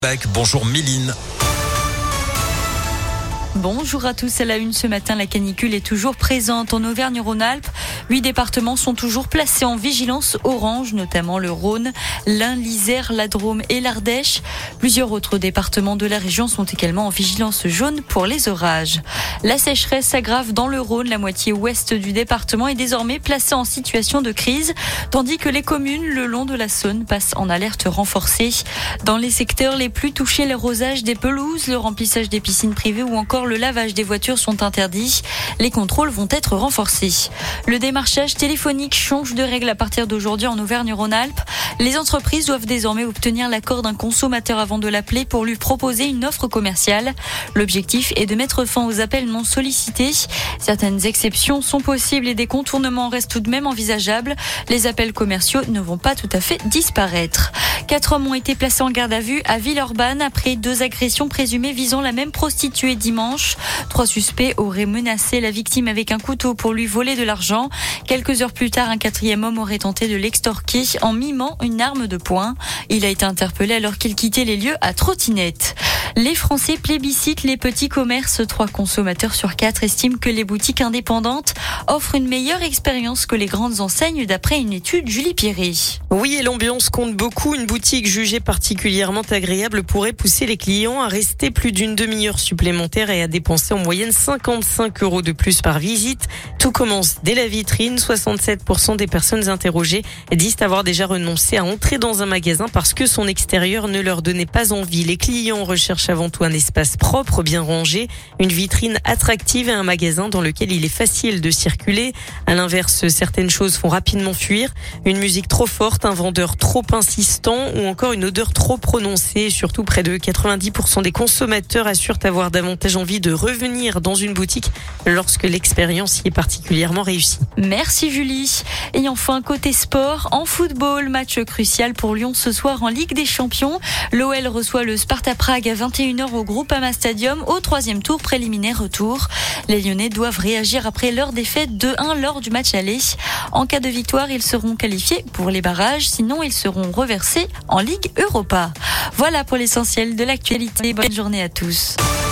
Bonjour Méline. Bonjour à tous, à la une ce matin, la canicule est toujours présente en Auvergne-Rhône-Alpes. 8 départements sont toujours placés en vigilance orange, notamment le Rhône, l'Ain, l'Isère, la Drôme et l'Ardèche. Plusieurs autres départements de la région sont également en vigilance jaune pour les orages. La sécheresse s'aggrave dans le Rhône, la moitié ouest du département est désormais placée en situation de crise, tandis que les communes le long de la Saône passent en alerte renforcée. Dans les secteurs les plus touchés, l'arrosage des pelouses, le remplissage des piscines privées ou encore le lavage des voitures sont interdits. Les contrôles vont être renforcés. Le démarchage téléphonique change de règle à partir d'aujourd'hui en Auvergne-Rhône-Alpes. Les entreprises doivent désormais obtenir l'accord d'un consommateur avant de l'appeler pour lui proposer une offre commerciale. L'objectif est de mettre fin aux appels non sollicités. Certaines exceptions sont possibles et des contournements restent tout de même envisageables. Les appels commerciaux ne vont pas tout à fait disparaître. 4 hommes ont été placés en garde à vue à Villeurbanne après 2 agressions présumées visant la même prostituée dimanche. 3 suspects auraient menacé la victime avec un couteau pour lui voler de l'argent. Quelques heures plus tard, un 4e homme aurait tenté de l'extorquer en mimant une arme de poing. Il a été interpellé alors qu'il quittait les lieux à trottinette. Les Français plébiscitent les petits commerces. 3 consommateurs sur 4 estiment que les boutiques indépendantes offrent une meilleure expérience que les grandes enseignes d'après une étude Julie Piré. Oui, et l'ambiance compte beaucoup. Une boutique jugée particulièrement agréable pourrait pousser les clients à rester plus d'une demi-heure supplémentaire et à dépenser en moyenne 55 € de plus par visite. Tout commence dès la vitrine. 67% des personnes interrogées disent avoir déjà renoncé à entrer dans un magasin parce que son extérieur ne leur donnait pas envie. Les clients recherchent avant tout un espace propre, bien rangé, une vitrine attractive et un magasin dans lequel il est facile de circuler. À l'inverse, certaines choses font rapidement fuir. Une musique trop forte, un vendeur trop insistant ou encore une odeur trop prononcée. Surtout, près de 90% des consommateurs assurent avoir davantage envie de revenir dans une boutique lorsque l'expérience y est particulièrement réussie. Merci Julie. Et enfin, côté sport, en football, match crucial pour Lyon ce soir en Ligue des Champions. L'OL reçoit le Sparta Prague à 21h au Groupama Stadium au 3e tour préliminaire retour. Les Lyonnais doivent réagir après leur défaite 2-1 lors du match aller. En cas de victoire, ils seront qualifiés pour les barrages, sinon ils seront reversés en Ligue Europa. Voilà pour l'essentiel de l'actualité. Bonne journée à tous.